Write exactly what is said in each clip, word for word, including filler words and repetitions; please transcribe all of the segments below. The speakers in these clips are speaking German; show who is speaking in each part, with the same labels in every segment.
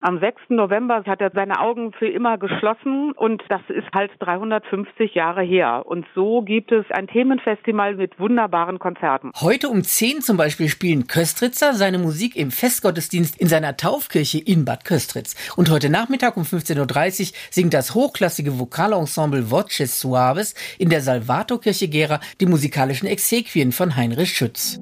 Speaker 1: Am sechsten November hat er seine Augen für immer geschlossen und das ist halt dreihundertfünfzig Jahre her. Und so gibt es ein Themenfestival mit wunderbaren Konzerten.
Speaker 2: Heute um zehn zum Beispiel spielen Köstritzer seine Musik im Festgottesdienst in seiner Taufkirche in Bad Köstritz. Und heute Nachmittag um fünfzehn Uhr dreißig singt das hochklassige Vokalensemble Voces Suaves in der Salvatorkirche Gera die musikalischen Exequien von Heinrich Schütz.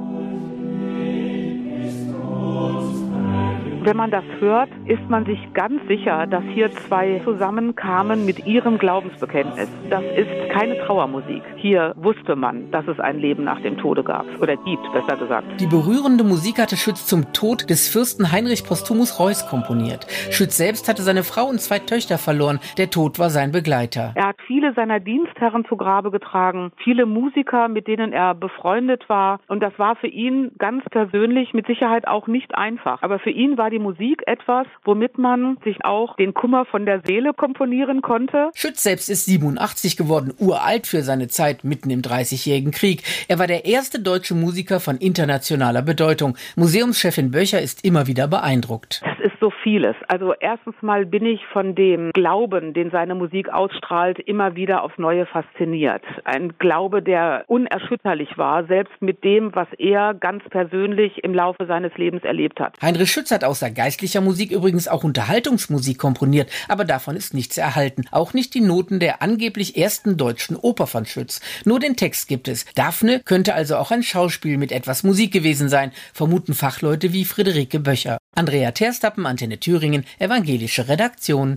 Speaker 1: Wenn man das hört, ist man sich ganz sicher, dass hier zwei zusammenkamen mit ihrem Glaubensbekenntnis. Das ist keine Trauermusik. Hier wusste man, dass es ein Leben nach dem Tode gab. Oder gibt, besser gesagt.
Speaker 2: Die berührende Musik hatte Schütz zum Tod des Fürsten Heinrich Postumus Reuß komponiert. Schütz selbst hatte seine Frau und zwei Töchter verloren. Der Tod war sein Begleiter.
Speaker 1: Er hat viele seiner Dienstherren zu Grabe getragen. Viele Musiker, mit denen er befreundet war. Und das war für ihn ganz persönlich mit Sicherheit auch nicht einfach. Aber für ihn war die Musik etwas, womit man sich auch den Kummer von der Seele komponieren konnte.
Speaker 2: Schütz selbst ist siebenundachtzig geworden, uralt für seine Zeit mitten im Dreißigjährigen Krieg. Er war der erste deutsche Musiker von internationaler Bedeutung. Museumschefin Böcher ist immer wieder beeindruckt.
Speaker 1: Das ist so vieles. Also erstens mal bin ich von dem Glauben, den seine Musik ausstrahlt, immer wieder aufs Neue fasziniert. Ein Glaube, der unerschütterlich war, selbst mit dem, was er ganz persönlich im Laufe seines Lebens erlebt hat.
Speaker 2: Heinrich Schütz hat außer geistlicher Musik übrigens auch Unterhaltungsmusik komponiert, aber davon ist nichts erhalten. Auch nicht die Noten der angeblich ersten deutschen Oper von Schütz. Nur den Text gibt es. Daphne könnte also auch ein Schauspiel mit etwas Musik gewesen sein, vermuten Fachleute wie Friederike Böcher. Andrea Terstappen, Antenne Thüringen, evangelische Redaktion.